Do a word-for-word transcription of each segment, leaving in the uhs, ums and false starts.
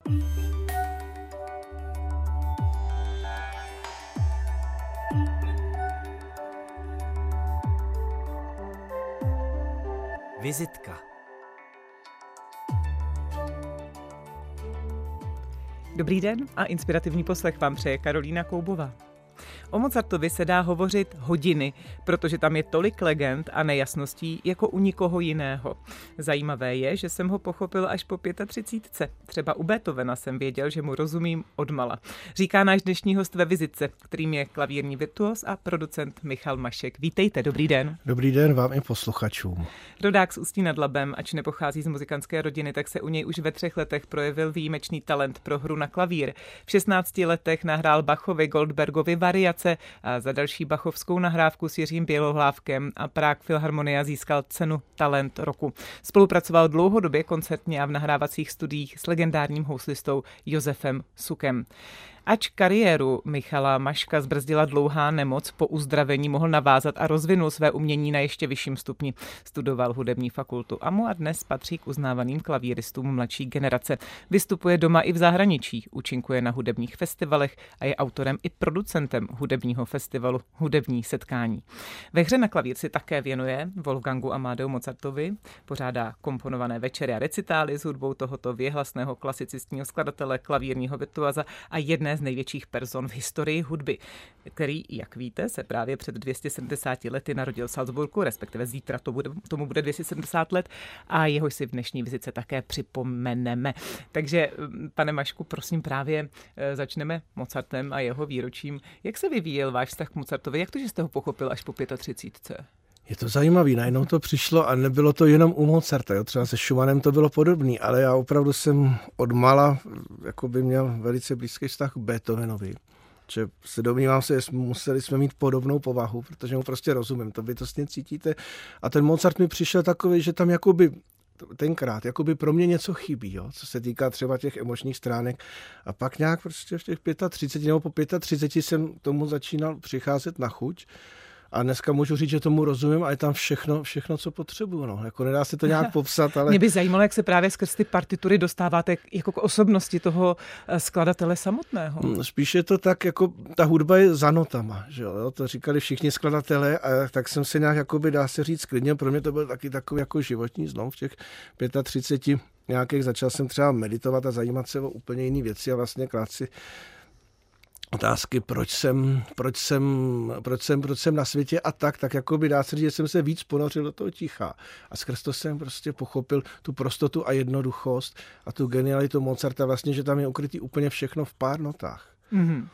Vizitka. Dobrý den a inspirativní poslech vám přeje Karolína Koubová. O Mozartovi se dá hovořit hodiny, protože tam je tolik legend a nejasností jako u nikoho jiného. Zajímavé je, že jsem ho pochopil až po třicítce. Třeba u Beethovena jsem věděl, že mu rozumím odmala. Říká náš dnešní host ve Vizitce, kterým je klavírní virtuos a producent Michal Mašek. Vítejte, dobrý den. Dobrý den vám i posluchačům. Rodák z Ústí nad Labem, ač nepochází z muzikantské rodiny, tak se u něj už ve třech letech projevil výjimečný talent pro hru na klavír. V šestnácti letech nahrál Bachovi, Goldbergovi variace a za další bachovskou nahrávku s Jiřím Bělohlávkem a Prague Filharmonia získal cenu Talent roku. Spolupracoval dlouhodobě koncertně a v nahrávacích studiích s legendárním houslistou Josefem Sukem. Ač kariéru Michala Maška zbrzdila dlouhá nemoc, po uzdravení mohl navázat a rozvinul své umění na ještě vyšším stupni. Studoval hudební fakultu A M U a dnes patří k uznávaným klavíristům mladší generace. Vystupuje doma i v zahraničí, účinkuje na hudebních festivalech a je autorem i producentem hudebního festivalu Hudební setkání. Ve hře na klavír si také věnuje Wolfgangu Amadeu Mozartovi, pořádá komponované večery a recitály s hudbou tohoto věhlasného klasicistního skladatele, klavírního virtuóza a jedné z největších person v historii hudby, který, jak víte, se právě před dvěma sty sedmdesáti lety narodil v Salzburgu, respektive zítra to bude, tomu bude dvě stě sedmdesát let a jeho si v dnešní vizice také připomeneme. Takže, pane Mašku, prosím, právě začneme Mozartem a jeho výročím. Jak se vyvíjel váš vztah k Mozartovi? Jak to, že jste ho pochopil až po třicítce? Je to zajímavý, najednou to přišlo a nebylo to jenom u Mozarta, jo? Třeba se Schumannem to bylo podobný, ale já opravdu jsem od mala jako by měl velice blízký vztah k Beethovenovi. Že se domnívám se, že museli jsme mít podobnou povahu, protože mu prostě rozumím, to bytostně cítíte. A ten Mozart mi přišel takový, že tam jakoby tenkrát, jakoby pro mě něco chybí, jo? Co se týká třeba těch emočních stránek. A pak nějak prostě v těch třiceti pěti nebo po třiceti pěti jsem tomu začínal přicházet na chuť. A dneska můžu říct, že tomu rozumím a je tam všechno, všechno co potřebuju. No. Jako nedá se to nějak popsat, ale... Mě by zajímalo, jak se právě skrz ty partitury dostáváte jako k osobnosti toho skladatele samotného. Spíš je to tak, jako ta hudba je za notama, že jo? To říkali všichni skladatelé a tak jsem se nějak, jakoby, dá se říct, klidně. Pro mě to byl taky takový jako životní zlom v těch třiceti pěti nějakých. Začal jsem třeba meditovat a zajímat se o úplně jiné věci a vlastně klát si otázky, proč jsem, proč jsem, proč jsem, proč jsem na světě a tak, tak jako by dá se říct, že jsem se víc ponořil do toho ticha. A skrz to jsem prostě pochopil tu prostotu a jednoduchost a tu genialitu Mozarta vlastně, že tam je ukrytý úplně všechno v pár notách. Mm-hmm.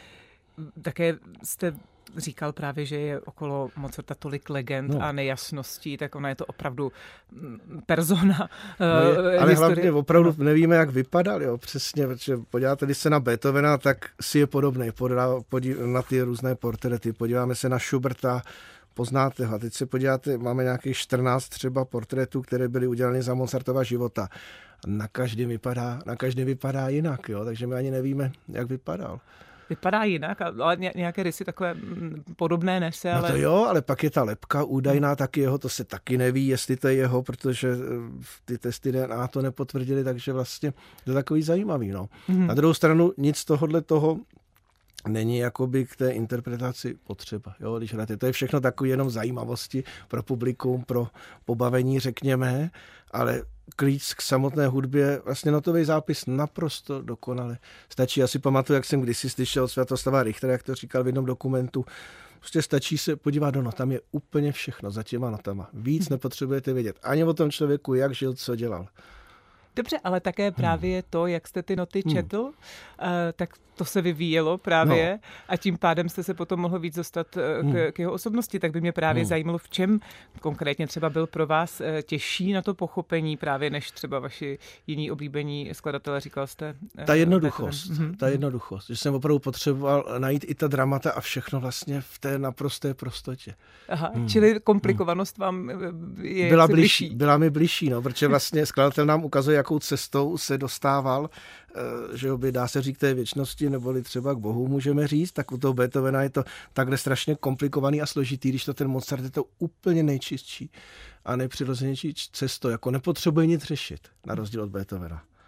Také jste říkal právě, že je okolo Mozarta tolik legend no. a nejasností, tak ona je to opravdu persona. No je, ale hlavně opravdu no. nevíme, jak vypadal, jo, přesně, protože podíváte se na Beethovena, tak si je podobný, podíváte na ty různé portréty, podíváme se na Schuberta, poznáte ho. A teď se podíváte, máme nějakých čtrnáct třeba portrétů, které byly udělány za Mozartova života. Na každém vypadá, na každém vypadá jinak, jo, takže my ani nevíme, jak vypadal. Vypadá jinak, ale nějaké rysy takové podobné nese, ale... No to jo, ale pak je ta lebka údajná taky jeho, to se taky neví, jestli to je jeho, protože ty testy D N A to nepotvrdili, takže vlastně to je takový zajímavý, no. Mm-hmm. Na druhou stranu nic tohodle toho není jakoby k té interpretaci potřeba, jo, když hrajete. To je všechno takové jenom zajímavosti pro publikum, pro pobavení, řekněme, ale klíč k samotné hudbě, vlastně notový zápis naprosto dokonale stačí. Já si pamatuju, jak jsem kdysi slyšel od Sviatoslava Richtera, jak to říkal v jednom dokumentu, prostě stačí se podívat do not, tam je úplně všechno za těma notama. Víc nepotřebujete vědět ani o tom člověku, jak žil, co dělal. Dobře, ale také právě to, jak jste ty noty četl, hmm. tak to se vyvíjelo právě no. a tím pádem jste se potom mohl víc dostat k, hmm. k jeho osobnosti, tak by mě právě hmm. zajímalo, v čem konkrétně třeba byl pro vás těžší na to pochopení právě než třeba vaši jiní oblíbení skladatelé, říkal jste. Ta jednoduchost, hmm. ta jednoduchost, že jsem opravdu potřeboval najít i ta dramata a všechno vlastně v té naprosté prostotě. Aha, hmm. čili komplikovanost vám je byla bližší. Byla mi bližší, no, protože vlastně skladatel nám ukazuje, jakou cestou se dostával, že by dá se říct té věčnosti, neboli třeba k Bohu můžeme říct, tak u toho Beethovena je to takhle strašně komplikovaný a složitý, když to ten Mozart je to úplně nejčistší a nejpřirozenější cestou, jako nepotřebuje nic řešit, na rozdíl od Beethovena.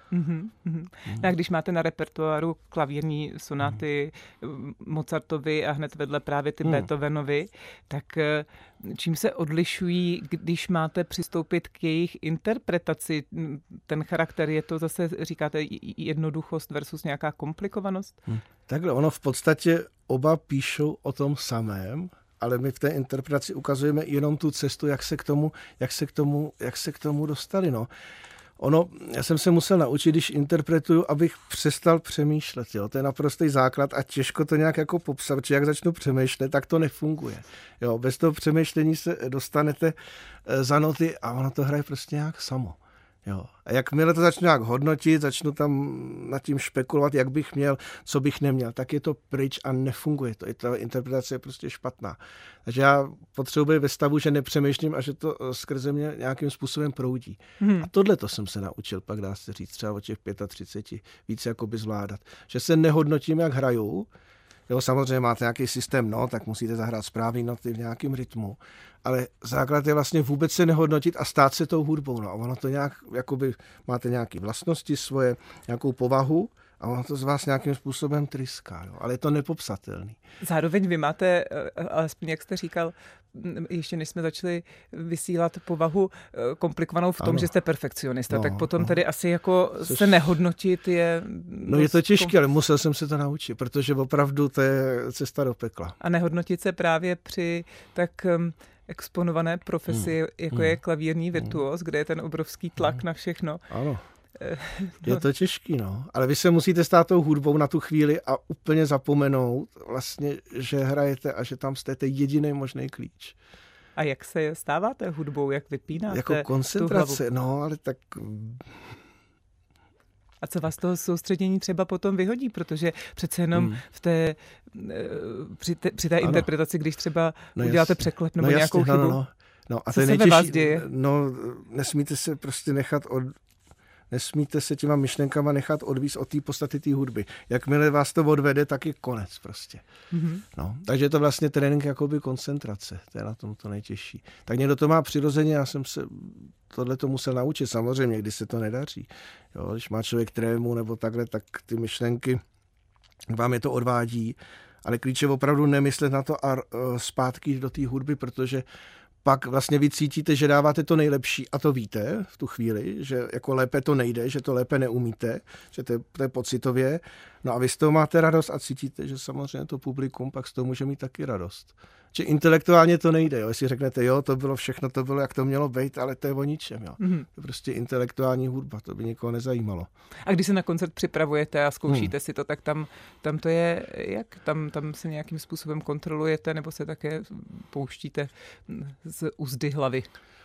Mm-hmm. Mm-hmm. No a když máte na repertoáru klavírní sonáty mm. Mozartovi a hned vedle právě ty mm. Beethovenovi, tak čím se odlišují, když máte přistoupit k jejich interpretaci? Ten charakter, je to zase, říkáte, jednoduchost versus nějaká komplikovanost? Mm. Takhle, ono v podstatě oba píšou o tom samém, ale my v té interpretaci ukazujeme jenom tu cestu, jak se k tomu, jak se k tomu, jak se k tomu dostali, no. Ono, já jsem se musel naučit, když interpretuju, abych přestal přemýšlet. Jo? To je naprostý základ a těžko to nějak jako popsat, protože jak začnu přemýšlet, tak to nefunguje. Jo? Bez toho přemýšlení se dostanete za noty a ono to hraje prostě nějak samo. Jo. A jakmile to začnu nějak hodnotit, začnu tam nad tím špekulovat, jak bych měl, co bych neměl, tak je to pryč a nefunguje to. I ta interpretace je prostě špatná. Takže já potřebuji být ve stavu, že nepřemýšlím a že to skrze mě nějakým způsobem proudí. Hmm. A tohle to jsem se naučil, pak dá se říct, třeba od těch třicet pět, více jakoby zvládat. Že se nehodnotím, jak hraju. Jo, samozřejmě máte nějaký systém not, tak musíte zahrát správný noty v nějakém rytmu. Ale základ je vlastně vůbec se nehodnotit a stát se tou hudbou. No. A ono to nějak, jakoby máte nějaké vlastnosti svoje, nějakou povahu a ono to z vás nějakým způsobem tryská. Jo. Ale je to nepopsatelný. Zároveň vy máte, alespoň jak jste říkal, ještě než jsme začali vysílat, povahu komplikovanou v tom, ano. že jste perfekcionista. No, tak potom no. tedy asi jako Což... se nehodnotit je... No je to těžké, ale musel jsem se to naučit, protože opravdu to je cesta do pekla. A nehodnotit se právě při tak exponované profesi, hmm. jako hmm. je klavírní virtuos, hmm. kde je ten obrovský tlak hmm. na všechno. Ano. Je to těžký, no. Ale vy se musíte stát tou hudbou na tu chvíli a úplně zapomenout vlastně, že hrajete a že tam jste jediný možný klíč. A jak se stáváte hudbou, jak vypínáte jako koncentrace, no, ale tak... A co vás toho soustředění třeba potom vyhodí, protože přece jenom hmm. v té, při, te, při té ano. interpretaci, když třeba no uděláte jasně. překlep nebo no nějakou jasně, chybu, no, no. No, a co se ve vás děje? No, nesmíte se prostě nechat od... Nesmíte se těma myšlenkama nechat odvízt od té podstaty té hudby. Jakmile vás to odvede, tak je konec prostě. Mm-hmm. No, takže je to vlastně trénink jakoby koncentrace. To je na tom to nejtěžší. Tak někdo to má přirozeně, já jsem se tohle to musel naučit. Samozřejmě, když se to nedaří. Jo, když má člověk trému nebo takhle, tak ty myšlenky vám je to odvádí. Ale klíč je opravdu nemyslet na to a zpátky do té hudby, protože pak vlastně vy cítíte, že dáváte to nejlepší a to víte v tu chvíli, že jako lépe to nejde, že to lépe neumíte, že to je, to je pocitově. No a vy z toho máte radost a cítíte, že samozřejmě to publikum pak z toho může mít taky radost. Že intelektuálně to nejde, jo. Jestli řeknete, jo, to bylo všechno, to bylo, jak to mělo být, ale to je o ničem, jo. Mm-hmm. To je prostě intelektuální hudba, to by nikoho nezajímalo. A když se na koncert připravujete a zkoušíte hmm. si to, tak tam, tam to je jak? Tam, tam se nějakým způsobem kontrolujete nebo se také pouštíte z úzdy hlavy?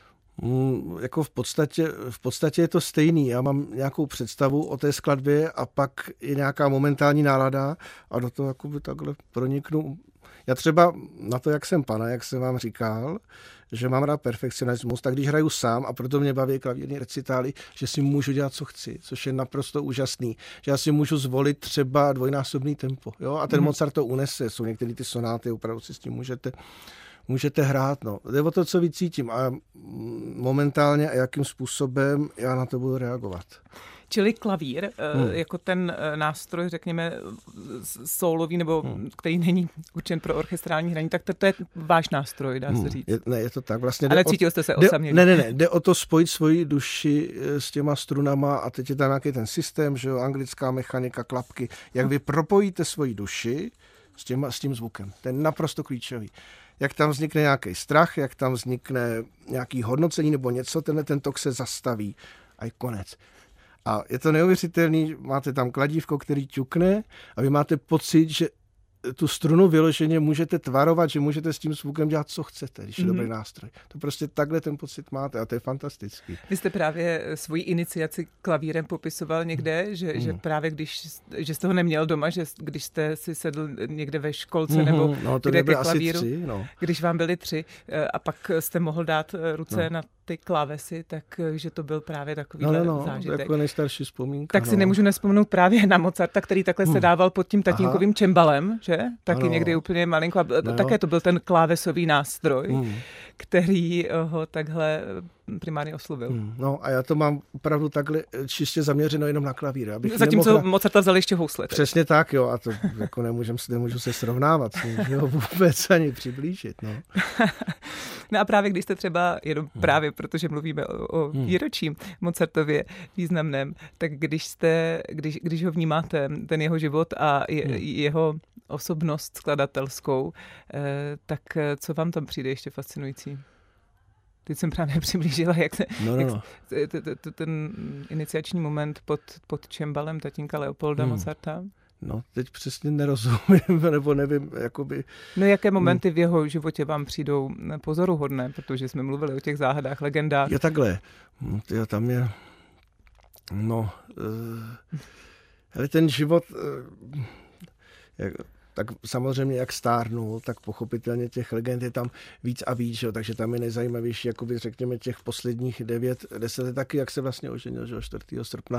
Mm, jako v podstatě, v podstatě je to stejný. Já mám nějakou představu o té skladbě a pak je nějaká momentální nálada a do toho jakoby takhle proniknu. Já třeba na to, jak jsem pana, jak jsem vám říkal, že mám rád perfekcionismus, tak když hraju sám a proto mě baví klavírní recitály, že si můžu dělat, co chci, což je naprosto úžasný. Že já si můžu zvolit třeba dvojnásobný tempo. Jo? A ten mm. Mozart to unese. Jsou některé ty sonáty, opravdu si s tím můžete, můžete hrát. No. Jde o to, co vycítím a momentálně a jakým způsobem já na to budu reagovat. Čili klavír, hmm. jako ten nástroj, řekněme, sólový, nebo hmm. který není určen pro orchestrální hraní, tak to, to je váš nástroj, dá se říct. Je, ne, je to tak. Vlastně ale cítil jste se jde, osamělý. Ne, ne, ne, jde o to spojit svoji duši s těma strunama a teď je tam nějaký ten systém, že jo, anglická mechanika, klapky, jak vy propojíte svoji duši s, těma, s tím zvukem. To je naprosto klíčový. Jak tam vznikne nějaký strach, jak tam vznikne nějaký hodnocení nebo něco, tenhle ten tok se zastaví a je konec. A je to neuvěřitelný, máte tam kladívko, který ťukne a vy máte pocit, že tu strunu vyloženě můžete tvarovat, že můžete s tím zvukem dělat, co chcete, když je mm-hmm. dobrý nástroj. To prostě takhle ten pocit máte a to je fantastický. Vy jste právě svoji iniciaci klavírem popisoval někde, že, mm. že právě když, že jste ho neměl doma, že když jste si sedl někde ve školce mm-hmm. nebo no, to kde ke klavíru, tři, no. když vám byli tři a pak jste mohl dát ruce no. na ty klávesy, takže to byl právě takovýhle no, no, no, zážitek. Jako nejstarší vzpomínka. Tak no. si nemůžu nespomenout právě na Mozarta, který takhle hmm. se dával pod tím tatínkovým Aha. čembalem, že? Taky ano. někdy úplně malinko. A no. také to byl ten klávesový nástroj, hmm. který ho takhle primárně oslovil. Hmm, no a já to mám opravdu takhle čistě zaměřeno jenom na klavír. Zatímco nemohla... Mozarta vzali ještě housle. Přesně tak, jo, a to jako nemůžem, nemůžu se srovnávat, nemůžu vůbec ani přiblížit. No. No a právě když jste třeba, jenom hmm. právě protože mluvíme o, o výročím Mozartově významném, tak když jste, když, když ho vnímáte, ten jeho život a je, hmm. jeho osobnost skladatelskou, eh, tak co vám tam přijde ještě fascinující? Teď jsem právě přiblížila, jak, se, no, no, jak no. t, t, t, ten iniciační moment pod, pod čembalem tatínka Leopolda hmm. Mozarta. No, teď přesně nerozumím, nebo nevím, jakoby... No, jaké momenty v jeho životě vám přijdou pozoruhodné, protože jsme mluvili o těch záhadách, legendách. Je takhle. Jo, tam je... No... Uh, ale ten život... Uh, jak, tak samozřejmě jak stárnul, tak pochopitelně těch legend je tam víc a víc, jo, takže tam je nejzajímavější, jakoby řekněme těch posledních devět, deset let taky, jak se vlastně oženil, že čtvrtého srpna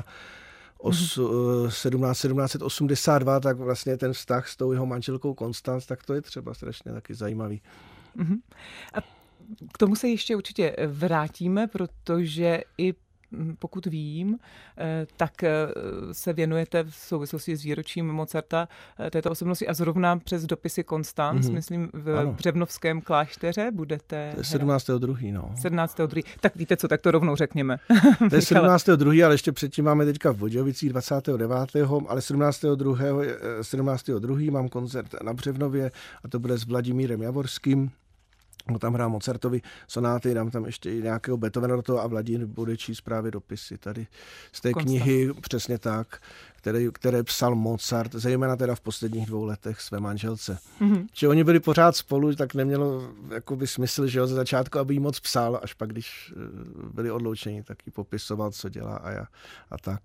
sedmnáct osmdesát dva, tak vlastně ten vztah s tou jeho manželkou Konstanc, tak to je třeba strašně taky zajímavý. Mm-hmm. A k tomu se ještě určitě vrátíme, protože i pokud vím, tak se věnujete v souvislosti s výročím Mozarta této osobnosti a zrovna přes dopisy Konstanc, mm-hmm. myslím v ano. Břevnovském klášteře budete... sedmnáctého druhého no. sedmnáctého druhého Tak víte co, tak to rovnou řekněme. To je sedmnáctého druhého ale ještě předtím máme teďka v Budějovicích dvacátého devátého ale sedmnáctého druhého sedmnáctého druhého mám koncert na Břevnově a to bude s Vladimírem Javorským. No, tam hrál Mozartovi sonáty, dám tam ještě i nějakého Beethovena do toho a Vladimír bude číst právě dopisy tady z té Konstant. Knihy, přesně tak, které, které psal Mozart, zejména teda v posledních dvou letech své manželce. Mm-hmm. Že oni byli pořád spolu, tak nemělo jakoby smysl, že jo, ze začátku, aby jí moc psal, až pak, když byli odloučeni, tak jí popisoval, co dělá a, já, a tak.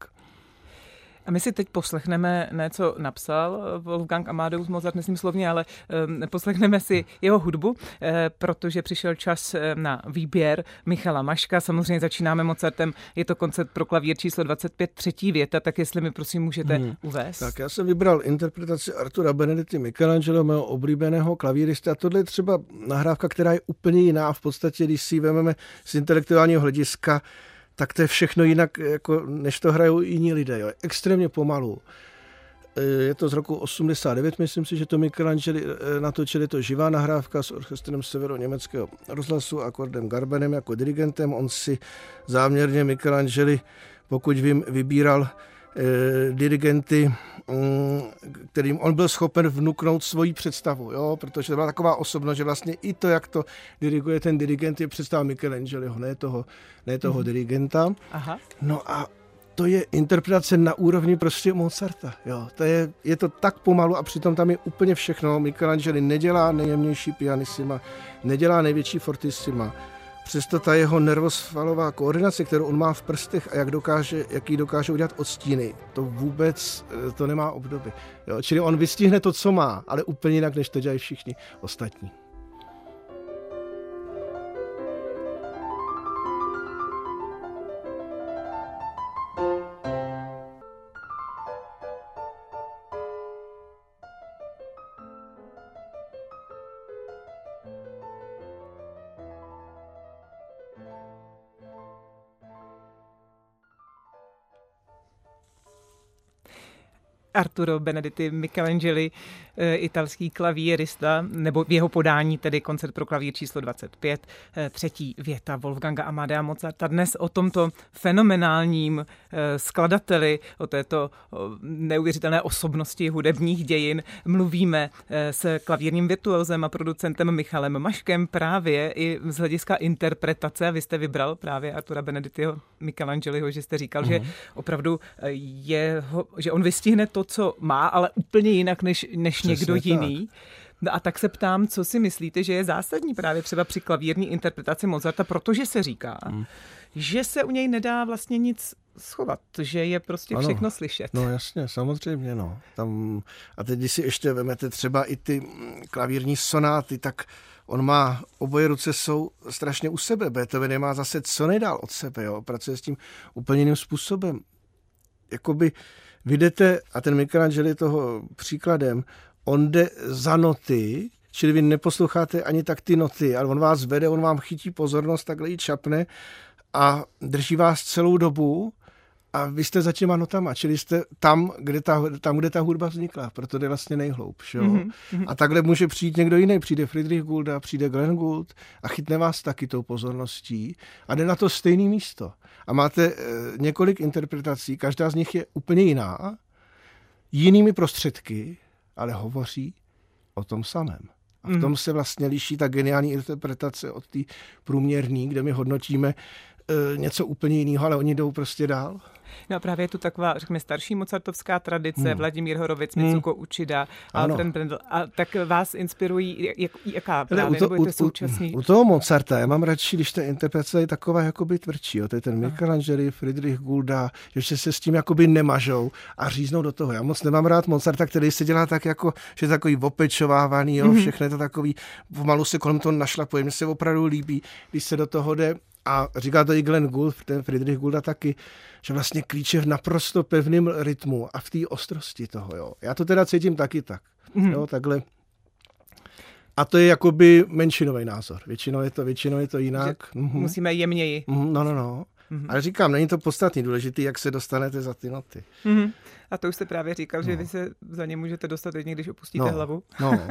A my si teď poslechneme, ne co napsal Wolfgang Amadeus Mozart, myslím slovně, ale um, poslechneme si jeho hudbu, eh, protože přišel čas na výběr Michala Maška. Samozřejmě začínáme Mozartem, je to koncert pro klavír číslo dvacet pět, třetí věta, tak jestli mi prosím můžete hmm. uvést. Tak já jsem vybral interpretaci Artura Benedetti Michelangelo, mého oblíbeného klavíristy, a tohle je třeba nahrávka, která je úplně jiná. V podstatě, když si ji vezmeme z intelektuálního hlediska, tak to je všechno jinak, jako, než to hrajou jiní lidé. Jo. Extrémně pomalu. Je to z roku osmdesát devět, myslím si, že to Michelangeli natočili, to živá nahrávka s orchestrem severoněmeckého rozhlasu, akordem Garbenem jako dirigentem. On si záměrně Michelangeli, pokud vím, vybíral eh, dirigenty, mm, kterým on byl schopen vnuknout svoji představu, jo? Protože to byla taková osobnost, že vlastně i to, jak to diriguje ten dirigent, je představa Michelangeliho, ne toho, ne toho mm-hmm. dirigenta. Aha. No a to je interpretace na úrovni prostě Mozarta. Jo. To je, je to tak pomalu a přitom tam je úplně všechno. Michelangeli nedělá nejjemnější pianissima, nedělá největší fortissima. Přesto ta jeho nervosvalová koordinace, kterou on má v prstech a jak dokáže, jak ji dokáže udělat odstíny, to vůbec to nemá obdoby. Jo. Čili on vystihne to, co má, ale úplně jinak, než to dělají všichni ostatní. Arturo Benedetti Michelangeli, italský klavírista, nebo v jeho podání tedy koncert pro klavír číslo dvacet pět, třetí věta Wolfganga Amadea Mozarta. Dnes o tomto fenomenálním skladateli, o této neuvěřitelné osobnosti hudebních dějin mluvíme s klavírním virtuózem a producentem Michalem Maškem právě i z hlediska interpretace. A vy jste vybral právě Artura Benedettiho Michelangeliho, že jste říkal, uh-huh. že opravdu je, že on vystihne to, co má, ale úplně jinak než, než někdo tak. jiný. No a tak se ptám, co si myslíte, že je zásadní právě třeba při klavírní interpretaci Mozarta, protože se říká, hmm. že se u něj nedá vlastně nic schovat, že je prostě ano, všechno slyšet. No jasně, samozřejmě, no. Tam, a teď, když si ještě vemete třeba i ty klavírní sonáty, tak on má, oboje ruce jsou strašně u sebe. Beethoven je má zase co nejdál od sebe, jo. Pracuje s tím úplně jiným způsobem. Jakoby vy jdete, a ten Michelangelo je toho příkladem, on jde za noty, Čili vy neposloucháte ani tak ty noty, ale on vás vede, on vám chytí pozornost, takhle ji čapne a drží vás celou dobu a vy jste za těma notama, čili jste tam, kde ta, tam, kde ta hudba vznikla, proto jde vlastně nejhloubš. Mm-hmm. A takhle může přijít někdo jiný, přijde Friedrich Goulda, přijde Glenn Gould a chytne vás taky tou pozorností a jde na to stejné místo. A máte e, několik interpretací, každá z nich je úplně jiná, jinými prostředky, ale hovoří o tom samém. A v tom se vlastně liší ta geniální interpretace od té průměrný, kde my hodnotíme e, něco úplně jiného, ale oni jdou prostě dál. No a právě je tu taková, řekněme, starší mozartovská tradice, hmm. Vladimír Horovic, Mitsuko hmm. Uchida, Alfred Brendel. A tak vás inspirují, jak, jaká právě, to, nebo je to současný? U, u toho Mozarta, já mám radši, když ta interpretace je taková jakoby tvrdší. Jo. To je ten Michelangelo, Friedrich Goulda, že se s tím jakoby nemažou a říznou do toho. Já moc nemám rád Mozarta, který se dělá tak jako, že je takový opečovávaný, jo, hmm. všechno je to takový, pomalu se kolem toho našlapuje. Mně se opravdu líbí, když se do toho jde. A říká to i Glenn Gould, ten Friedrich Goulda taky, že vlastně klíče v naprosto pevném rytmu a v té ostrosti toho. Jo. Já to teda cítím taky tak. Mm. Jo, takhle. A to je jakoby menšinový názor. Většinou je to, většinou je to jinak. Mm-hmm. Musíme jemněji. Mm, no, no, no. Mm-hmm. Ale říkám, není to podstatný, důležitý, jak se dostanete za ty noty. Mm-hmm. A to už jste právě říkal, no. že vy se za ně můžete dostat jedině, když opustíte no. hlavu. No.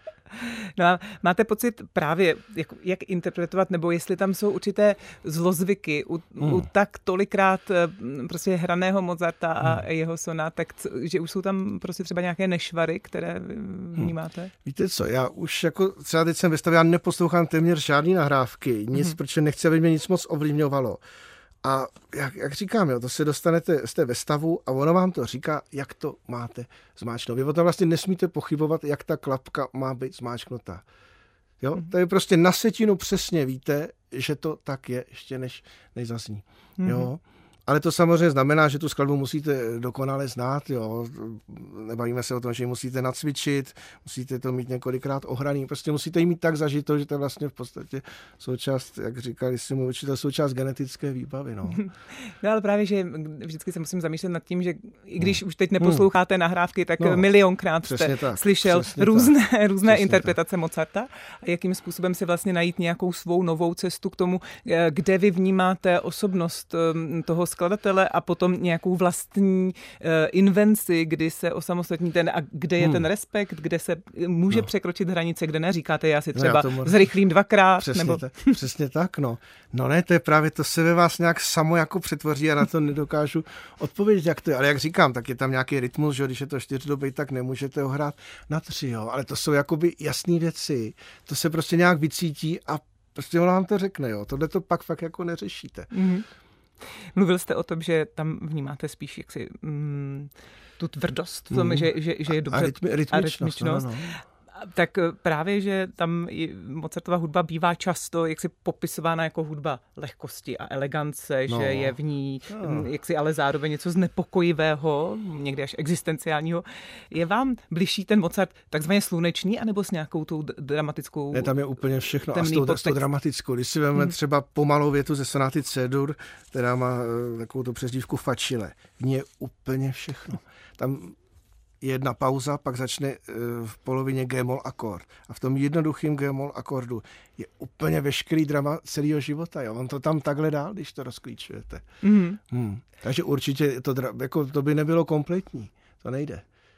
No a máte pocit právě, jak, jak interpretovat, nebo jestli tam jsou určité zlozvyky u, hmm. u tak tolikrát prostě hraného Mozarta a hmm. jeho sonát, tak že už jsou tam prostě třeba nějaké nešvary, které vnímáte? Hmm. Víte co, já už jako třeba teď jsem ve stavě, já neposlouchám téměř žádný nahrávky, nic, hmm. protože nechci, aby mě nic moc ovlivňovalo. A jak, jak říkám, jo, to se dostanete, jste ve stavu a ono vám to říká, jak to máte zmáčknout. Vy o tom vlastně nesmíte pochybovat, jak ta klapka má být zmáčknutá. Jo? Mm-hmm. To je prostě na setinu přesně víte, že to tak je, ještě než, než zazní. Mm-hmm. Jo? Ale to samozřejmě znamená, že tu skladbu musíte dokonale znát. Jo. Nebavíme se o tom, že ji musíte nacvičit, musíte to mít několikrát ohraný. Prostě musíte ji mít tak zažito, že to je vlastně v podstatě součást, jak říkali si můj učitel, součást genetické výbavy. No. no ale právě, že vždycky se musím zamýšlet nad tím, že i když už teď neposloucháte nahrávky, tak no, milionkrát jste tak, slyšel různé, různé interpretace tak. Mozarta. A jakým způsobem si vlastně najít nějakou svou novou cestu k tomu, kde vy vnímáte osobnost toho skladatele a potom nějakou vlastní uh, invenci, kdy se osamostatníte a kde je hmm. ten respekt, kde se může no. překročit hranice, kde neříkáte, já si třeba no, já zrychlím dvakrát. Přesně, nebo... tak, přesně tak, no. No ne, to je právě, to se ve vás nějak samo jako přetvoří a na to nedokážu odpovědět, jak to je. Ale jak říkám, tak je tam nějaký rytmus, že když je to čtyřdobý, tak nemůžete ho hrát na tři, jo. Ale to jsou jakoby jasné věci. To se prostě nějak vycítí a prostě on vám to řekne, jo. Tohle to pak fakt jako neřešíte. Mm-hmm. Mluvil jste o tom, že tam vnímáte spíš jaksi mm, tu tvrdost v tom, mm. že, že, že je dobře... A, rytmi, rytmičnost. A rytmičnost. No, no. Tak právě, že tam Mozartova hudba bývá často jaksi popisována jako hudba lehkosti a elegance, no. že je v ní no. jaksi ale zároveň něco znepokojivého, někdy až existenciálního. Je vám bližší ten Mozart takzvaně slunečný, anebo s nějakou tou dramatickou... Ne, tam je úplně všechno a s tou, s tou dramatickou. Když si vezmeme hmm. třeba pomalou větu ze sonáty C-dur, která má takovou tu přezdívku Facile, v ní je úplně všechno. Tam jedna pauza, pak začne v polovině G-moll akord. A v tom jednoduchým G-moll akordu je úplně veškerý drama celého života. Jo? On to tam takhle dál, když to rozklíčujete. Mm. Hmm. Takže určitě to, jako, to by nebylo kompletní. To nejde.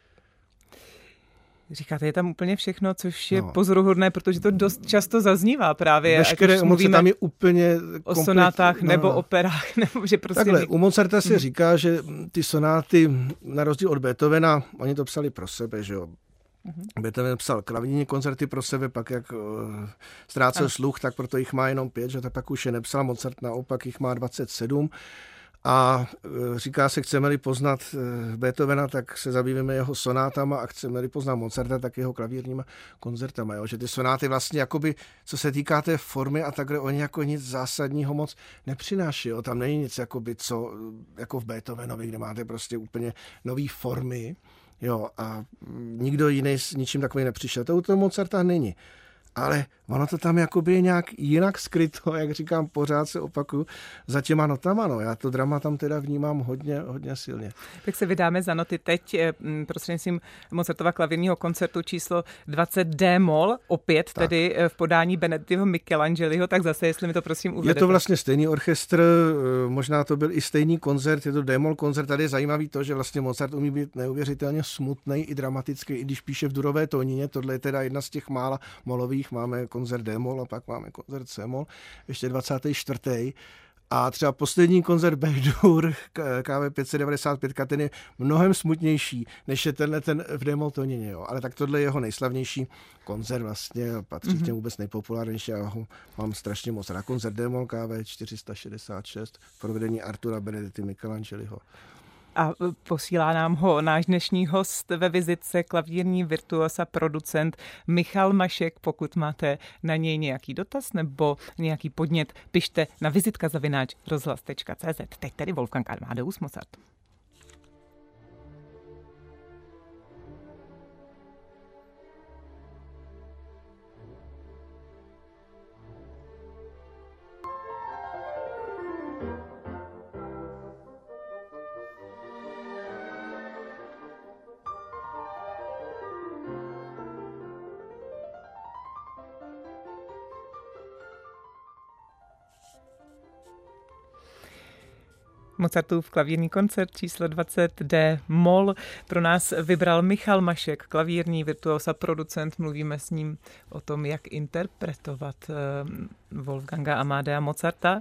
Říkáte, je tam úplně všechno, což je no. pozoruhodné, protože to dost často zaznívá právě. Veškeré emoce tam je úplně o sonátách no, nebo no. operách. Nebo že prostě takhle, u Mozarta se hmm. říká, že ty sonáty, na rozdíl od Beethovena, oni to psali pro sebe, že jo. Hmm. Beethoven psal klavírní koncerty pro sebe, pak jak uh, ztrácel ano. sluch, tak proto jich má jenom pět, že to pak už je nepsal. Mozart naopak jich má dvacet sedm. A říká se, chceme-li poznat Beethovena, tak se zabýváme jeho sonátama a chceme-li poznat Mozarta, tak jeho klavírníma koncertama. Jo? Že ty sonáty vlastně, jakoby, co se týká té formy a takhle, oni jako nic zásadního moc nepřináší. Jo? Tam není nic, jakoby, co, jako v Beethovenovi, kde máte prostě úplně nový formy. Jo? A nikdo jiný s ničím takovým nepřišel. To u toho Mozarta není. ale ono to tam jakoby je nějak jinak skryto, jak říkám, pořád se opakuju, za těma notama. No. Já to drama tam teda vnímám hodně, hodně silně. Tak se vydáme za noty teď prostřednictvím Mozartova klavírního koncertu číslo dvacet D-moll, opět tak. Tedy v podání Benedettiho Michelangeliho, tak zase, jestli mi to prosím uvedete. Je to vlastně stejný orchestr, možná to byl i stejný koncert, je to D-moll koncert, tady je zajímavý to, že vlastně Mozart umí být neuvěřitelně smutný i dramatický, i když píše v durové tónině, tohle je teda jedna z těch mála molových, máme koncert D-moll a pak máme koncert C-moll, ještě dvacátý čtvrtý A třeba poslední koncert B-dur K V pět set devadesát pět, ten je mnohem smutnější, než je tenhle ten v D-moll tónině. Jo. Ale tak tohle je jeho nejslavnější koncert vlastně, patří mm-hmm. k těm vůbec nejpopulárnější. Já ho mám strašně moc rád. Koncert D-moll K V čtyři sta šedesát šest, provedení Artura Benedetti Michelangeliho. A posílá nám ho náš dnešní host ve vizitce, klavírní virtuos a producent Michal Mašek. Pokud máte na něj nějaký dotaz nebo nějaký podnět, pište na vizitka zavináč rozhlas tečka cé zet. Teď tedy Wolfgang Amadeus Mozart. Mozartův klavírní koncert číslo dvacet D-moll pro nás vybral Michal Mašek, klavírní virtuos a producent. Mluvíme s ním o tom, jak interpretovat Wolfganga Amadea Mozarta.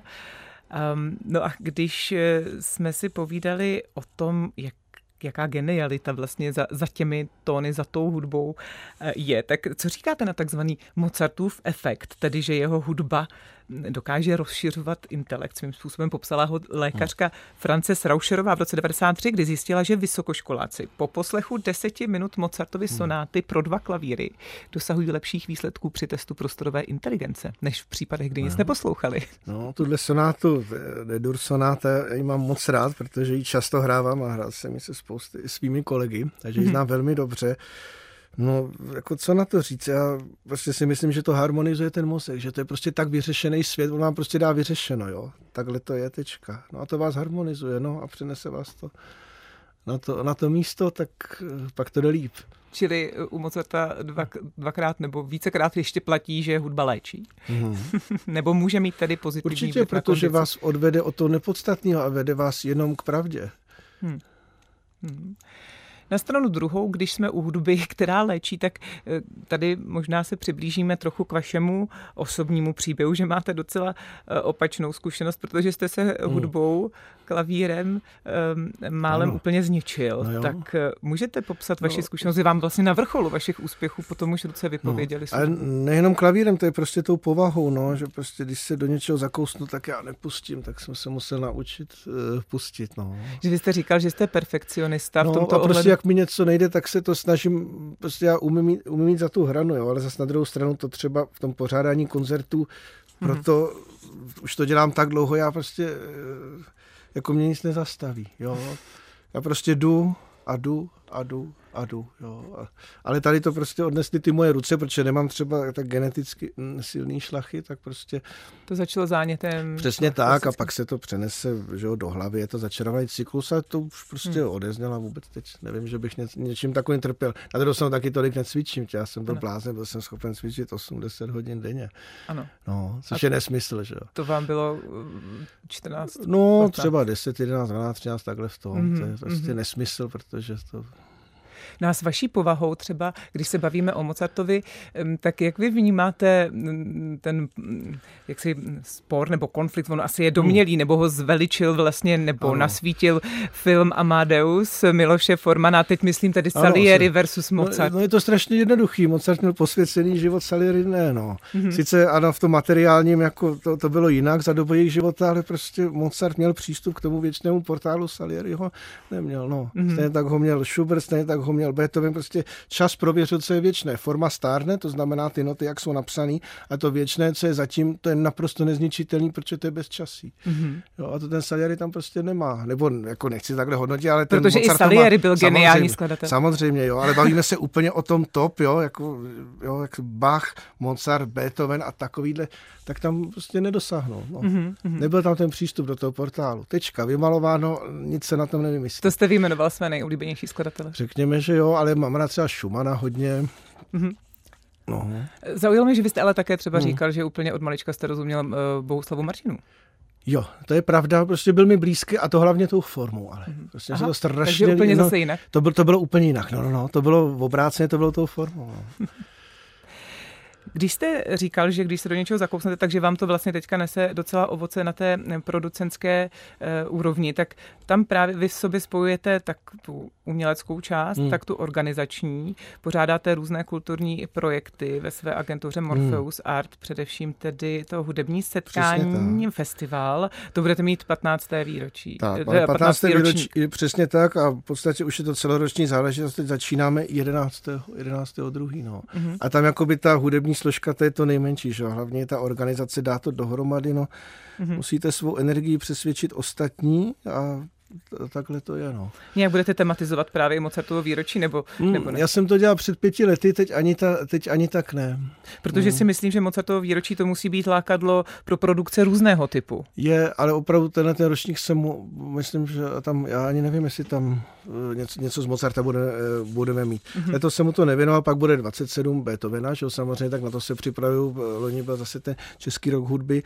No a když jsme si povídali o tom, jak jaká genialita vlastně za, za těmi tóny, za tou hudbou je. Tak co říkáte na takzvaný Mozartův efekt, tedy že jeho hudba dokáže rozšiřovat intelekt? Svým způsobem popsala ho lékařka Frances Rauscherová v roce devadesát tři, kdy zjistila, že vysokoškoláci po poslechu deseti minut Mozartovy sonáty pro dva klavíry dosahují lepších výsledků při testu prostorové inteligence, než v případech, kdy nic neposlouchali. No, tuhle sonátu, D-dur sonáta, já ji mám moc rád, protože ji často hrávám a hrál jsem ji se spousty svými kolegy, takže ji znám velmi dobře. No, jako co na to říct? Já prostě si myslím, že to harmonizuje ten mozek, že to je prostě tak vyřešený svět, on vám prostě dá vyřešeno, jo. Takhle to je, tečka. No a to vás harmonizuje, no a přinese vás to na to, na to místo, tak pak to jde líp. Čili u Mozarta dva, dvakrát nebo vícekrát ještě platí, že hudba léčí? Mm. Nebo může mít tedy pozitivní Určitě, vliv na protože kondici? vás odvede od toho nepodstatného a vede vás jenom k pravdě. Hmm. Hmm. Na stranu druhou, když jsme u hudby, která léčí, tak tady možná se přiblížíme trochu k vašemu osobnímu příběhu, že máte docela opačnou zkušenost, protože jste se hudbou, klavírem málem ano. úplně zničil. No tak můžete popsat vaši no. zkušenost, je vám vlastně na vrcholu vašich úspěchů, potom už ruce vypověděli. No. Ale nejenom klavírem, to je prostě tou povahou, no, že prostě když se do něčeho zakousnu, tak já nepustím, tak jsem se musel naučit uh, pustit. No. Že vy jste říkal, že jste perfekcionista v no, tomto a prostě ohledu. Jak mi něco nejde, tak se to snažím, prostě já umím mít, umím mít za tu hranu, jo, ale zase na druhou stranu to třeba v tom pořádání koncertů, proto mm-hmm. už to dělám tak dlouho, já prostě, jako mě nic nezastaví, jo. Já prostě jdu a jdu a jdu a jdu, jo. Ale tady to prostě odnesly ty moje ruce, protože nemám třeba tak geneticky silný šlachy, tak prostě... To začalo zánětem. Přesně tak klasicky. A pak se to přenese, že jo, do hlavy, je to začarovaný cyklus a to už prostě hmm. odezněla vůbec teď. Nevím, že bych ně, něčím takovým trpěl. Na druhou stranu taky tolik necvičím, já jsem byl blázen, byl jsem schopen cvičit osm deset hodin denně. Ano. No, což a je nesmysl, že jo. To vám bylo čtrnáct? No, patnáct. Třeba deset, jedenáct, dvanáct, třináct, takhle v tom. Mm-hmm. To je prostě mm-hmm. nesmysl, protože to... No a s vaší povahou třeba, když se bavíme o Mozartovi, tak jak vy vnímáte ten jaksi spor nebo konflikt, on asi je domnělý, nebo ho zveličil vlastně, nebo ano. nasvítil film Amadeus Miloše Formana, teď myslím tedy Salieri ano, versus Mozart. No, no je to strašně jednoduchý, Mozart měl posvěcený život, Salieri ne, no. Mm-hmm. Sice ano, v tom materiálním jako to, to bylo jinak za dobu jejich života, ale prostě Mozart měl přístup k tomu věčnému portálu, Salieri ho neměl, no. Mm-hmm. Stejně tak ho měl Schubert, stejně tak ho ho měl Beethoven, prostě čas prověřil, co je věčné. Forma stárne, to znamená ty noty, jak jsou napsané, a to věčné, co je zatím, to je naprosto nezničitelný, protože to je bezčasí. Mm-hmm. Jo, a to ten Salieri tam prostě nemá. Nebo jako nechci takhle hodnotit, ale ten protože Mozart i Salieri má, byl geniální skladatel. Samozřejmě, jo, ale bavíme se úplně o tom top, jo, jako, jo, jak Bach, Mozart, Beethoven a takovýhle, tak tam prostě nedosáhnou. No. Mm-hmm. Nebyl tam ten přístup do toho portálu. Tečka, vymalováno, nic se na tom nevymyslí. To jste vyjmenoval své nejoblíbenější skladatele. Řekněme, že jo, ale mám rád třeba Schumanna hodně. Mm-hmm. No. Zaujalo mě, že vy jste ale také třeba mm. říkal, že úplně od malička jste rozuměl uh, Bohuslavu Martinu. Jo, to je pravda, prostě byl mi blízký a to hlavně tou formou, ale mm. prostě se to strašně... Takže úplně no, zase jinak. To, byl, to bylo úplně jinak, no, no, no, to bylo obráceně, to bylo tou formou. No. Když jste říkal, že když se do něčeho zakousnete, takže vám to vlastně teďka nese docela ovoce na té producentské uh, úrovni, tak tam právě vy v sobě spojujete tak tu uměleckou část, hmm. tak tu organizační, pořádáte různé kulturní projekty ve své agentuře Morpheus hmm. Art, především tedy to hudební setkání, festival, to budete mít patnácté výročí. Tak, patnácté výročí, přesně tak a v podstatě už je to celoroční záležitost, teď začínáme jedenáctého druhého No. Hmm. A tam jakoby ta hudební složka, to je to nejmenší, že? Hlavně ta organizace dá to dohromady, no. Mm-hmm. Musíte svou energii přesvědčit ostatní a takhle to je, no. Nějak budete tematizovat právě Mozartovo výročí, nebo, mm, nebo ne? Já jsem to dělal před pěti lety, teď ani, ta, teď ani tak ne. Protože mm. si myslím, že Mozartovo výročí to musí být lákadlo pro produkce různého typu. Je, ale opravdu tenhle ten ročník jsem mu, myslím, že tam, já ani nevím, jestli tam něco, něco z Mozarta bude, budeme mít. Mm-hmm. Letos jsem mu to nevěnoval, pak bude dvacet sedm Beethovena, že jo, samozřejmě, tak na to se připravuju. Loni byl zase ten český rok hudby.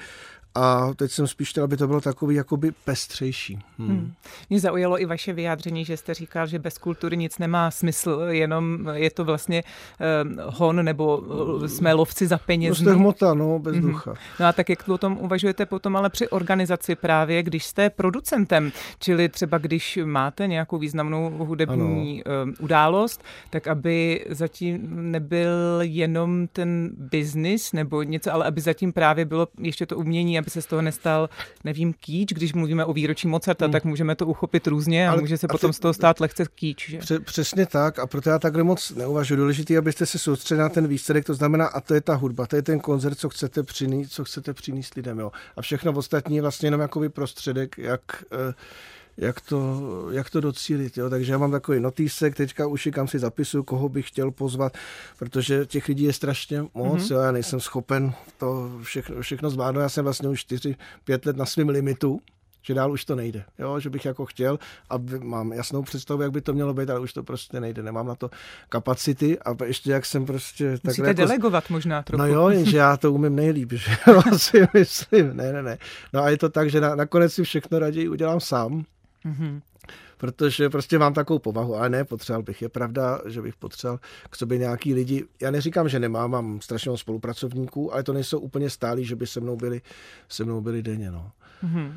A teď jsem spíš chtěl, aby to bylo takový jakoby pestřejší. Hmm. Hmm. Mě zaujalo i vaše vyjádření, že jste říkal, že bez kultury nic nemá smysl, jenom je to vlastně uh, hon nebo uh, jsme lovci za penězmi. Prostě hmota, no, bez mm-hmm. ducha. No a tak jak o tom uvažujete potom ale při organizaci právě, když jste producentem, čili třeba když máte nějakou významnou hudební uh, událost, tak aby zatím nebyl jenom ten biznis nebo něco, ale aby zatím právě bylo ještě to umění, aby se z toho nestal, nevím, kýč. Když mluvíme o výročí Mozarta, hmm. tak můžeme to uchopit různě a ale, může se potom ty, z toho stát lehce kýč. Že? Pře, přesně tak a proto já takhle moc neuvažuji. Důležitý, abyste se soustředili na ten výsledek, to znamená, a to je ta hudba, to je ten koncert, co chcete přinést, co chcete přinést lidem. Jo. A všechno ostatní je vlastně jenom jakoby prostředek, jak... Eh, Jak to, jak to docílit. Jo? Takže já mám takový notýsek, teďka už kam si zapisuju, koho bych chtěl pozvat, protože těch lidí je strašně moc. Mm-hmm. Jo? Já nejsem schopen to všechno, všechno zvládnout. Já jsem vlastně už čtyři pět let na svém limitu, že dál už to nejde. Jo? Že bych jako chtěl a mám jasnou představu, jak by to mělo být, ale už to prostě nejde. Nemám na to kapacity a ještě jak jsem prostě... Musíte jako... delegovat možná trochu. No jo, jenže já to umím nejlíp, že jo, si myslím. Ne, ne, ne. No a je to tak, že na, nakonec si všechno raději udělám sám. Mm-hmm. Protože prostě mám takovou povahu, ale ne, potřeboval bych. Je pravda, že bych potřeboval k sobě nějaký lidi. Já neříkám, že nemám, mám strašně moc spolupracovníků, ale to nejsou úplně stálí, že by se mnou byli, se mnou byli denně. No. Mm-hmm.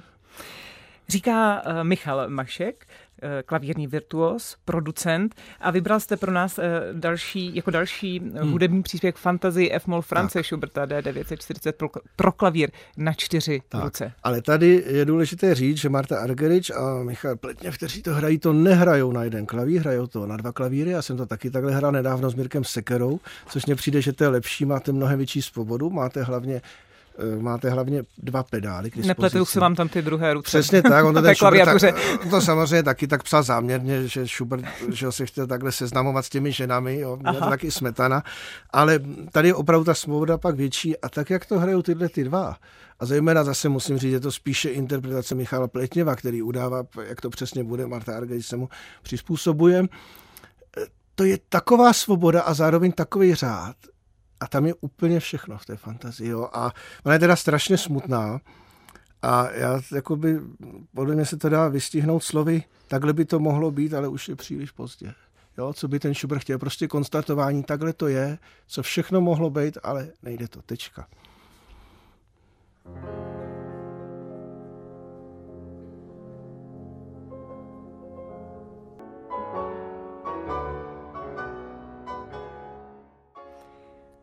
Říká uh, Michal Mašek, uh, klavírní virtuos, producent a vybral jste pro nás uh, další, jako další hmm. hudební příspěvek fantazii F-moll France Schuberta D devět set čtyřicet pro, pro klavír na čtyři tak. ruce. Ale tady je důležité říct, že Marta Argerich a Michal Pletněv, kteří to hrají, to nehrajou na jeden klavír, hrajou to na dva klavíry. Já jsem to taky takhle hrál nedávno s Mirkem Sekerou, což mně přijde, že to je lepší, máte mnohem větší svobodu, máte hlavně máte hlavně dva pedály. Nepletou se vám tam ty druhé ruce. Přesně tak. On to, ten Schubert, tak, to samozřejmě taky tak psal záměrně, že Schubert že se chtěl takhle seznamovat s těmi ženami, jo, měl to taky Smetana. Ale tady je opravdu ta svoboda pak větší a tak, jak to hrajou tyhle ty dva. A zejména zase musím říct, je to spíše interpretace Michala Pletněva, který udává, jak to přesně bude, Marta Argerich se mu přizpůsobuje. To je taková svoboda a zároveň takový řád, a tam je úplně všechno v té fantazii. Jo. A ona je teda strašně smutná. A já, jakoby, podle mě se to dá vystihnout slovy, takhle by to mohlo být, ale už je příliš pozdě. Jo, co by ten Schubert chtěl? Prostě konstatování, takhle to je, co všechno mohlo být, ale nejde to. Tečka.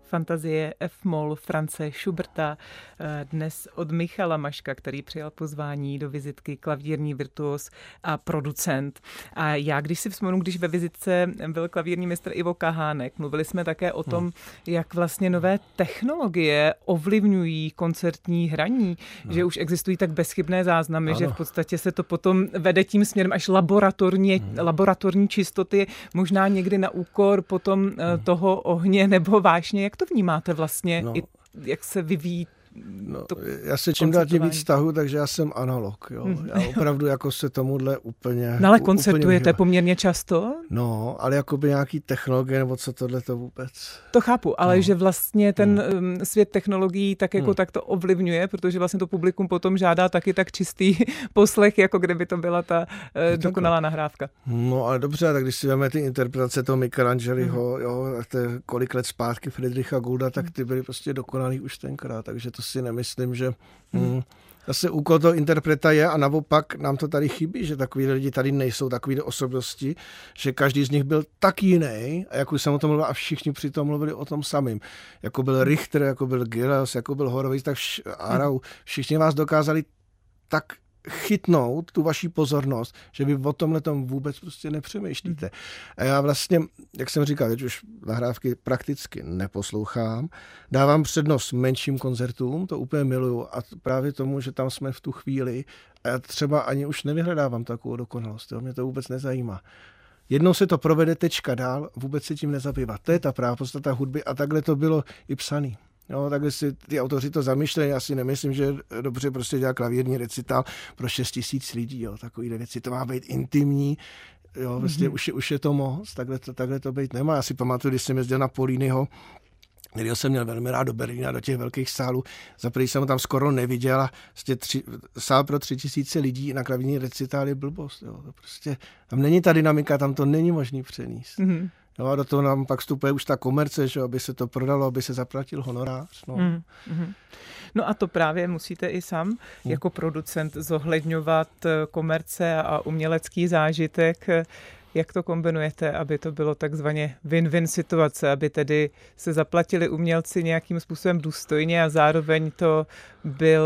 Fantazie F-moll Franze Schuberta, dnes od Michala Maška, který přijal pozvání do vizitky, klavírní virtuos a producent. A já, když si vzpomenu, když ve vizitce byl klavírní mistr Ivo Kahánek, mluvili jsme také o tom, hmm. jak vlastně nové technologie ovlivňují koncertní hraní, no. že už existují tak bezchybné záznamy, ano. že v podstatě se to potom vede tím směrem až laboratorně, hmm. laboratorní čistoty, možná někdy na úkor potom hmm. toho ohně nebo vášně. Jak to vnímáte vlastně, no. jak se vyvíjí No, já se čím dál tím víc vztahu, takže já jsem analog. Jo. Já opravdu jako se tomuhle úplně... No ale koncertujete poměrně často? No, ale jakoby nějaký technologie, nebo co tohle to vůbec. To chápu, ale no. že vlastně ten hmm. svět technologií tak jako hmm. tak to ovlivňuje, protože vlastně to publikum potom žádá taky tak čistý poslech, jako kdyby to byla ta uh, dokonalá nahrávka. No ale dobře, tak když si vezmeme ty interpretace toho Michelangeliho, hmm. jo, to kolik let zpátky Friedricha Goulda, tak ty byly prostě dokonalý už tenkrát, takže to si nemyslím, že hmm. zase úkol toho interpreta je a naopak nám to tady chybí, že takový lidi tady nejsou, takový osobnosti, že každý z nich byl tak jiný, a jak už jsem o tom mluvil, a všichni přitom mluvili o tom samým. Jako byl Richter, jako byl Gilels, jako byl Horowitz, tak vš- Arau, všichni vás dokázali tak chytnout tu vaši pozornost, že vy o tomhle tom vůbec prostě nepřemýšlíte. A já vlastně, jak jsem říkal, teď už nahrávky prakticky neposlouchám, dávám přednost menším koncertům, to úplně miluju a právě tomu, že tam jsme v tu chvíli a já třeba ani už nevyhledávám takovou dokonalost, jo? Mě to vůbec nezajímá. Jednou se to provede, tečka dál, vůbec se tím nezabývá. To je ta právě podstata hudby a takhle to bylo i psaný. Jo, takhle si ty autoři to zamýšlejí, já si nemyslím, že dobře prostě dělá klavírní recital pro šest tisíc lidí, jo, takovýhle věci, to má být intimní, jo, vlastně mm-hmm. už, je, už je to moc, takhle to, takhle to být nemá. Já si pamatuju, když jsem jezdil na Polínyho, kterýho jsem měl velmi rád do Berlína, do těch velkých sálů, za první jsem ho tam skoro neviděl a vlastně tři, sál pro tři tisíce lidí na klavírní recital je blbost, jo, to prostě, tam není ta dynamika, tam to není možný přenést. Mm-hmm. No a do toho nám pak vstupuje už ta komerce, že aby se to prodalo, aby se zaplatil honorář. No. Mm, mm. no a to právě musíte i sám mm. jako producent zohledňovat komerce a umělecký zážitek. Jak to kombinujete, aby to bylo takzvaně win-win situace, aby tedy se zaplatili umělci nějakým způsobem důstojně a zároveň to byl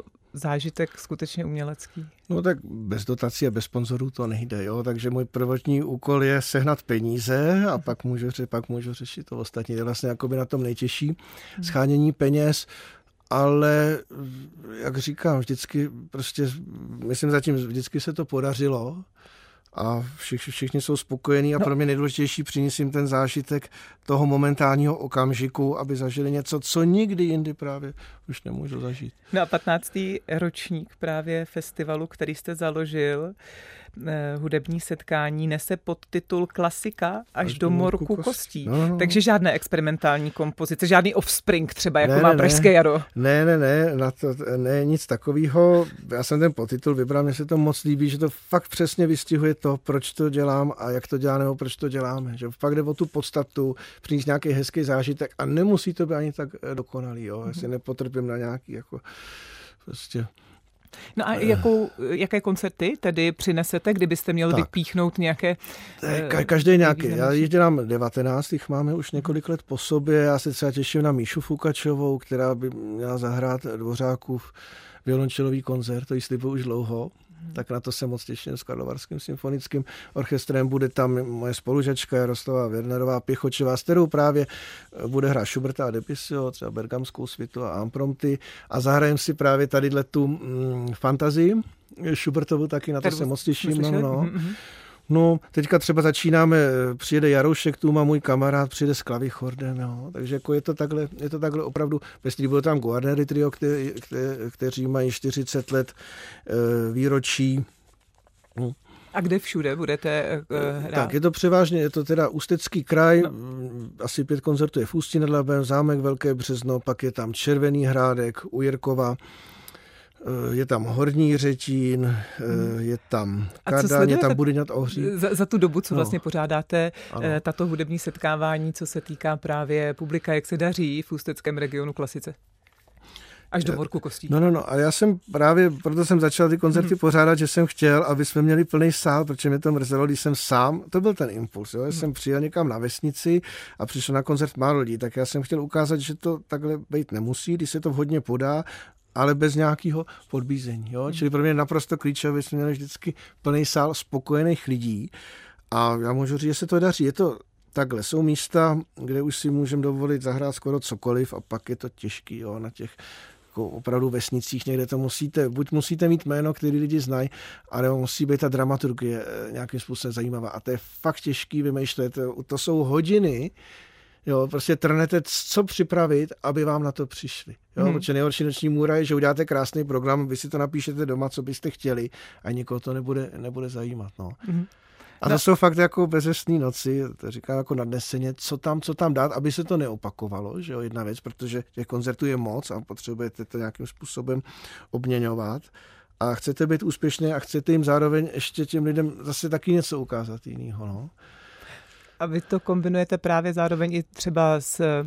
zážitek skutečně umělecký? No tak bez dotací a bez sponzorů to nejde, jo, takže můj prvotní úkol je sehnat peníze a pak můžu, pak můžu řešit to ostatní. To je vlastně jakoby na tom nejtěžší schánění peněz, ale jak říkám, vždycky prostě, myslím zatím vždycky se to podařilo a všichni, všichni jsou spokojení a no. pro mě nejdůležitější přinést jim ten zážitek toho momentálního okamžiku, aby zažili něco, co nikdy jindy právě už nemůžu zažít. No a patnáctý ročník právě festivalu, který jste založil, eh, hudební setkání, nese podtitul Klasika až, až do morku kostí. kostí. No, no. Takže žádné experimentální kompozice, žádný Offspring třeba, jako ne, má ne, Pražské jaro. Ne, ne, ne, na to, ne, nic takového. Já jsem ten podtitul vybral, mně se to moc líbí, že to fakt přesně vystihuje to, proč to dělám a jak to dělám, nebo proč to děláme. Že fakt jde o tu podstatu, přinést nějaký hezký zážitek a nemusí to být ani tak dokonalý. Jo. Já si nepotrpím na nějaký jako prostě... No a jakou, jaké koncerty tedy přinesete, kdybyste měli tak. vypíchnout nějaké... Ka- každý nějaký. Já jich dělám devatenáct, jich máme už několik let po sobě. Já se třeba těším na Míšu Fukačovou, která by měla zahrát Dvořákův violončelový koncert, to jí slibuju už dlouho. Tak na to se moc těším s Karlovarským symfonickým orchestrem. Bude tam moje spolužačka Jaroslava Wernerová Pěchočová, s kterou právě bude hrát Schuberta a Debussy, třeba Bergamskou svitu a Amprompty. A zahrajem si právě tadyhle tu mm, fantazii Schubertovu taky, na to se moc těším. No, no. No, teďka třeba začínáme, přijede Jaroušek, tu má můj kamarád, přijede s klavichordem, jo. Takže jako je to takhle, je to takhle opravdu, ve bude tam Guarneri trio, kte, kte, kteří mají čtyřicet let e, výročí. No. A kde všude budete uh, hrát? Tak je to převážně, je to teda Ústecký kraj, no. asi pět koncertů je v Ústí nad Labem, Zámek Velké Březno, pak je tam Červený Hrádek u Jirkova, je tam Horní Jiřetín, je tam Kadaň, je tam Budyň nad Ohří. Za, za tu dobu, co no. vlastně pořádáte ano. tato hudební setkávání, co se týká právě publika, jak se daří v ústeckém regionu klasice? Až do morku kostí. No, no, no. A já jsem právě, proto jsem začal ty koncerty hmm. pořádat, že jsem chtěl, aby jsme měli plný sál, protože mě to mrzelo, když jsem sám, to byl ten impuls, jo. Hmm. Jsem přijel někam na vesnici a přišel na koncert málo lidí, tak já jsem chtěl ukázat, že to takhle být nemusí, když se to vhodně podá, ale bez nějakého podbízení. Jo? Hmm. Čili pro mě naprosto klíčové, jsme měli vždycky plný sál spokojených lidí a já můžu říct, že se to daří. Je to takhle, jsou místa, kde už si můžeme dovolit zahrát skoro cokoliv a pak je to těžký, jo? Na těch jako opravdu vesnicích někde to musíte, buď musíte mít jméno, který lidi znají, ale musí být ta dramaturgie nějakým způsobem zajímavá a to je fakt těžký vymýšlet. To jsou hodiny, jo, prostě trnete, co připravit, aby vám na to přišli. Jo, hmm. Protože nejhorší noční můra je, že uděláte krásný program, vy si to napíšete doma, co byste chtěli a nikoho to nebude, nebude zajímat. No. Hmm. A to no. jsou fakt jako bezesný noci, to říkám jako nadneseně, co tam, co tam dát, aby se to neopakovalo, že jo, jedna věc, protože těch koncertů je moc a potřebujete to nějakým způsobem obměňovat. A chcete být úspěšný a chcete jim zároveň ještě těm lidem zase taky něco ukázat jinýho, no. A vy to kombinujete právě zároveň i třeba s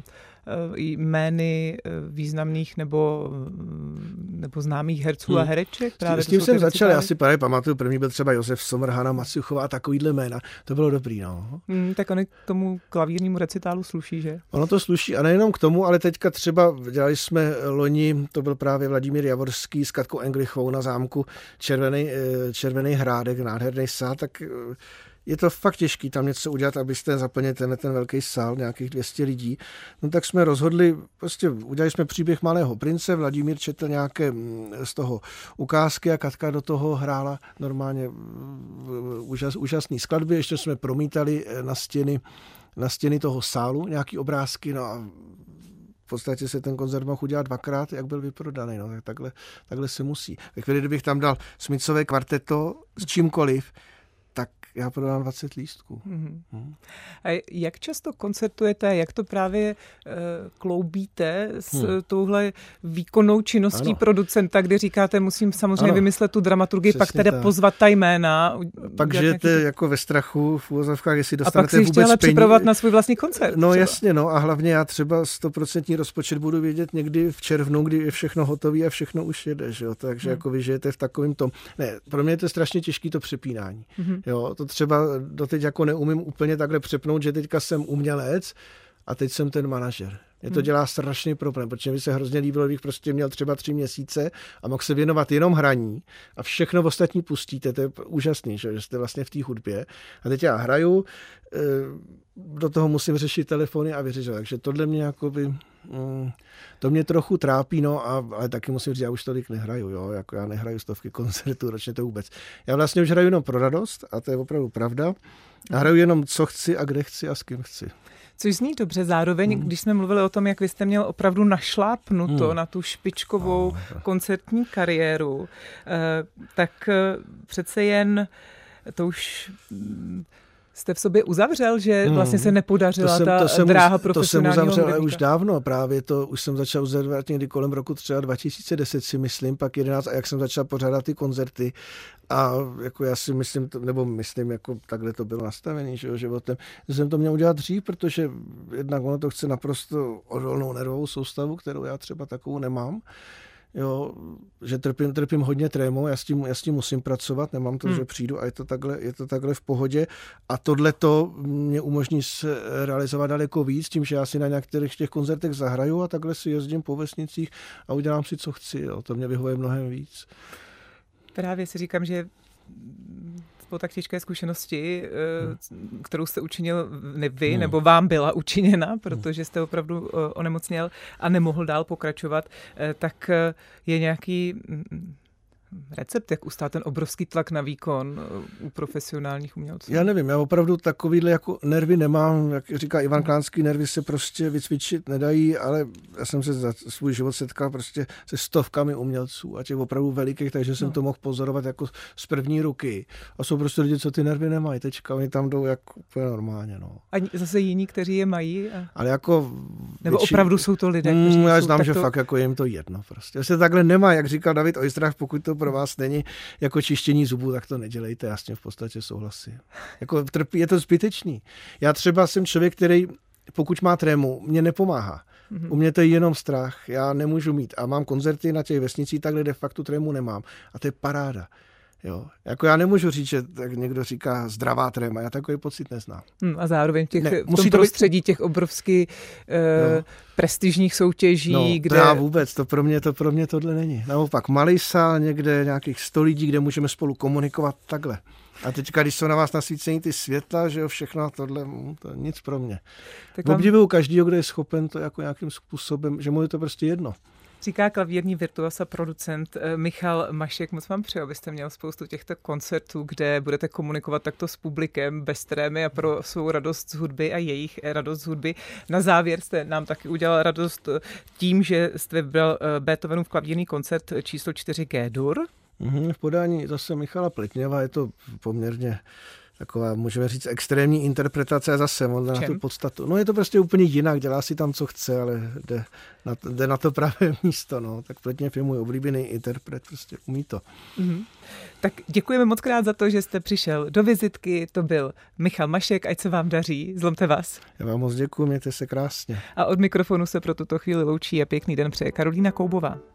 jmény významných nebo, nebo známých herců hmm. a hereček? Právě s tím jsem začal, já si právě pamatuju, první byl třeba Josef Sommer, Hana Maciuchová a takovýhle jména. To bylo dobrý, no. Hmm, tak on k tomu klavírnímu recitálu sluší, že? Ono to sluší a nejenom k tomu, ale teďka třeba dělali jsme loni, to byl právě Vladimír Javorský s Katkou Englichovou na zámku Červený, Červený hrádek, nádherný sál, tak je to fakt těžký tam něco udělat, abyste zaplnili ten, ten velký sál, nějakých dvě stě lidí. No tak jsme rozhodli, prostě udělali jsme příběh Malého prince, Vladimír četl nějaké z toho ukázky a Katka do toho hrála normálně úžas, úžasný skladby, ještě jsme promítali na stěny, na stěny toho sálu nějaký obrázky, no a v podstatě se ten koncert mohl udělat dvakrát, jak byl vyprodaný, no tak takhle, takhle se musí. Ve chvíli, kdybych tam dal Smithsové kvarteto s čímkoliv, tak já prodám dvacet lístků. Mm-hmm. Hmm. A jak často koncertujete, jak to právě uh, kloubíte s hmm. touhle výkonnou činností ano. producenta, kdy říkáte, musím samozřejmě ano. vymyslet tu dramaturgii, přesně pak teda tak. pozvat ta jména. Pak žijete nějaký... jako ve strachu, v úvozovkách, jestli dostanete vůbec peníze. A pak si ještě ale připravovat na svůj vlastní koncert. No třeba. Jasně, no a hlavně já třeba stoprocentní rozpočet budu vědět někdy v červnu, kdy je všechno hotové a všechno už jede, že jo? Takže hmm. jako vy žijete v takovém tom. Ne, pro mě je to strašně těžké to přepínání. Hmm. Jo, to třeba doteď jako neumím úplně takhle přepnout, že teďka jsem umělec a teď jsem ten manažer. Mě to dělá strašný problém, protože mi se hrozně líbilo, kdybych prostě měl třeba tři měsíce a mohl se věnovat jenom hraní a všechno ostatní pustíte. To je úžasný, že jste vlastně v té hudbě. A teď já hraju, do toho musím řešit telefony a vyřešit. Takže tohle mě jakoby, to mě trochu trápí, no, a, ale taky musím říct, já už tolik nehraju, jo, jako já nehraju stovky koncertů ročně, to vůbec. Já vlastně už hraju jenom pro radost a to je opravdu pravda. A hraju jenom co chci a kde chci a s kým chci. Což zní dobře. Zároveň, hmm. když jsme mluvili o tom, jak vy jste měl opravdu našlápnuto hmm. na tu špičkovou oh. koncertní kariéru, tak přece jen to už jste v sobě uzavřel, že vlastně se nepodařila to jsem, ta to jsem, dráha profesionálního To jsem uzavřel, ale hudebníka. už dávno. Právě to už jsem začal uzavírat někdy kolem roku třeba dva tisíce deset si myslím, pak jedenáct a jak jsem začal pořádat ty koncerty. A jako já si myslím, nebo myslím, jako takhle to bylo nastavený, že jo, životem, že jsem to měl udělat dřív, protože jednak ono to chce naprosto odolnou nervovou soustavu, kterou já třeba takovou nemám. Jo, že trpím, trpím hodně trémou, já s tím, já s tím musím pracovat, nemám to, hmm. že přijdu a je to takhle, je to takhle v pohodě a tohleto mě umožní se realizovat daleko víc, tím, že já si na některých těch koncertech zahraju a takhle si jezdím po vesnicích a udělám si, co chci, jo. To mě vyhovuje mnohem víc. Právě si říkám, že po tak těžké zkušenosti, hmm. kterou jste učinil ne vy, hmm. nebo vám byla učiněna, protože jste opravdu onemocněl a nemohl dál pokračovat, tak je nějaký recept, jak ustát ten obrovský tlak na výkon u profesionálních umělců? Já nevím, já opravdu takovýhle jako nervy nemám, jak říká Ivan Klánský, nervy se prostě vycvičit nedají, ale já jsem se za svůj život setkal prostě se stovkami umělců a těch opravdu velikých, takže jsem no. to mohl pozorovat jako z první ruky. A jsou prostě lidi, co ty nervy nemají, tečka, oni tam jdou jako úplně normálně. No. A zase jiní, kteří je mají? A... Ale jako... Nebo větši... opravdu jsou to lidé, kteří mm, Já jsou znám, takto... že fakt jako je jim to jedno prostě. Se takhle nemá, jak říkal David Oistrach, pokud to pro vás není jako čištění zubů, tak to nedělejte, já s tím v podstatě souhlasím. Jako trpí, je to zbytečný. Já třeba jsem člověk, který pokud má trému, mě nepomáhá. Mm-hmm. U mě to je jenom strach, já nemůžu mít. A mám koncerty na těch vesnicích, takhle de facto trému nemám. A to je paráda. Jo. Jako já nemůžu říct, že tak někdo říká zdravá tréma, já takový pocit neznám. Hmm, a zároveň v, těch, ne, v tom prostředí těch obrovsky eh, prestižních soutěží, no, kde... to já vůbec, to pro mě, to pro mě tohle není. Naopak, malý sál někde, nějakých sto lidí, kde můžeme spolu komunikovat takhle. A teďka, když jsou na vás nasvícení ty světla, že jo, všechno tohle, to je nic pro mě. Tak vám... Obdivuju každýho, kdo je schopen to jako nějakým způsobem, že mu je to prostě jedno. Říká klavírní virtuos a producent Michal Mašek. Moc vám přeju, abyste měl spoustu těchto koncertů, kde budete komunikovat takto s publikem bez trémy a pro svou radost z hudby a jejich radost z hudby. Na závěr jste nám taky udělal radost tím, že jste vybral Beethovenův klavírní koncert číslo čtyři G-dur. Mm-hmm, v podání zase Michala Pletňova je to poměrně taková, můžeme říct, extrémní interpretace a zase on na tu podstatu. No je to prostě úplně jinak, dělá si tam, co chce, ale jde na to, jde na to právě místo. No. Tak Pletněv je můj oblíbený interpret, prostě umí to. Mm-hmm. Tak děkujeme moc krát za to, že jste přišel do vizitky. To byl Michal Mašek, ať se vám daří, zlomte vás. Já vám moc děkuji, mějte se krásně. A od mikrofonu se pro tuto chvíli loučí a pěkný den přeje Karolína Koubová.